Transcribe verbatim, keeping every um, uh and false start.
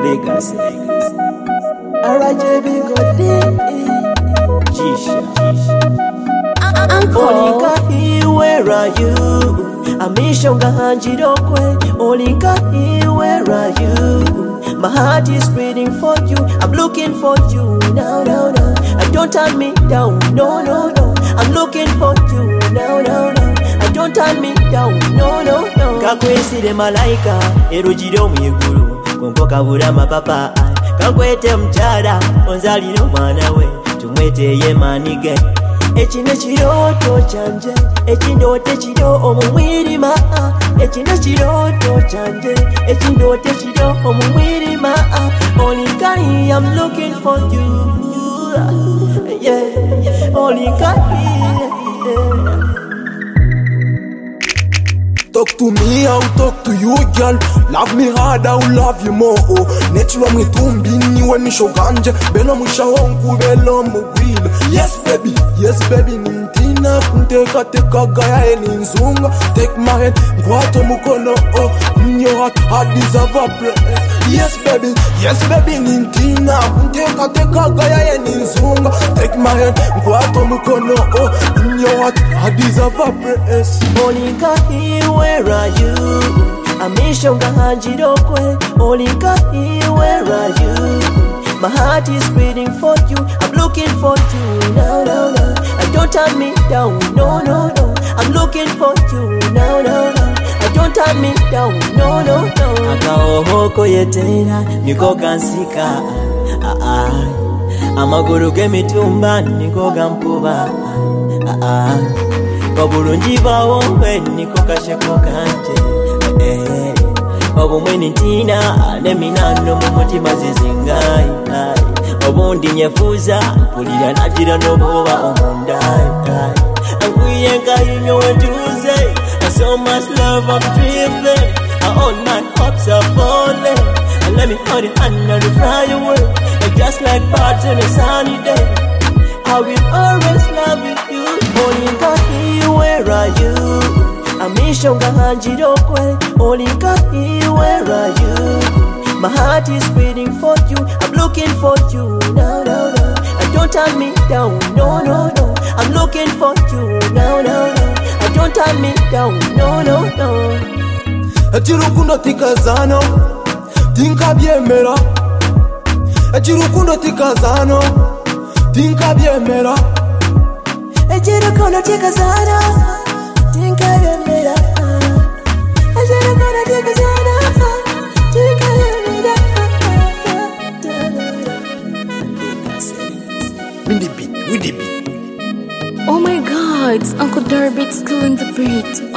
Legacy. R J B Godin. Jisha. Olinka hii, where are you? Amishonga hanjirokwe. Olinka hii, where are you? My heart is beating for you. I'm looking for you now, now, now. And don't turn me down, no, no, no. I'm looking for you now, now, now. And don't turn me down, no, no, no. Kakwesile malaika, erujire omwigulu. Konkoka burama papa. Kankwete mchara, onzalire omwana we. Tumwete ye manige. Ekine kiroto kyanje, ekindote kiro omumwirima. Ekine kiroto kyanje, ekindote kiro omumwirima. Olinka hii, I'm looking for you. Yeah, Olinka hii, yeah. Talk to me, I'll talk to you, girl. Love me hard, I'll love you more. Oh, Netula me tumbini when me show ganja. Belo musha honku, belo mugwila. Yes, baby, yes, baby. Nintina kunteka teka gaya eni nzunga. Take my hand, ngwato mukono. Oh, in your heart, I deserve a prayer. Yes, baby, yes, baby. Nintina kunteka teka gaya eni nzunga. Take my hand, ngwato mukono. Oh, in your heart, I deserve a prayer. Olinka hii, where are you? Amishonga hanjirokwe. Olinka hii, where are you? My heart is beating for you. I'm looking for you now, now, now. And don't turn me down, no, no, no. I'm looking for you now, now, now. And don't turn me down, no, no, no. Akaohoko yetera, niko kansika. Ah, ah. Amaguru gemitumba, niko gampuba. Ah, ah. Obulungi bwawo mbe niko kasheko kanje. Eh, obumweni ntina neminano mu mutima zizingayi. Obundi nyefuza mpulira nagira n'obuba omundai. Ankwiye nkayinyo wentuze. I so much love I'm dribbling. I own my hopes are falling. And let me hold your hand and fly away. And just like birds on a sunny day, I will always love you. Olinka hii, where are you? Amishonga hanjirokwe. Olinka hii, where are you? My heart is beating for you. I'm looking for you now, now, now. And don't turn me down, no, no, no. I'm looking for you now, now, now. And don't turn me down, no, no, no. Echirukundo tikazano, tinka byemera. Echirukundo tikazano, tinka byemera. Echirukundo tikazano, tinka byemera. Echirukundo tikazano, tinka byemera. With the beat, with the beat. Oh my God, Uncle Darby's killing the beat.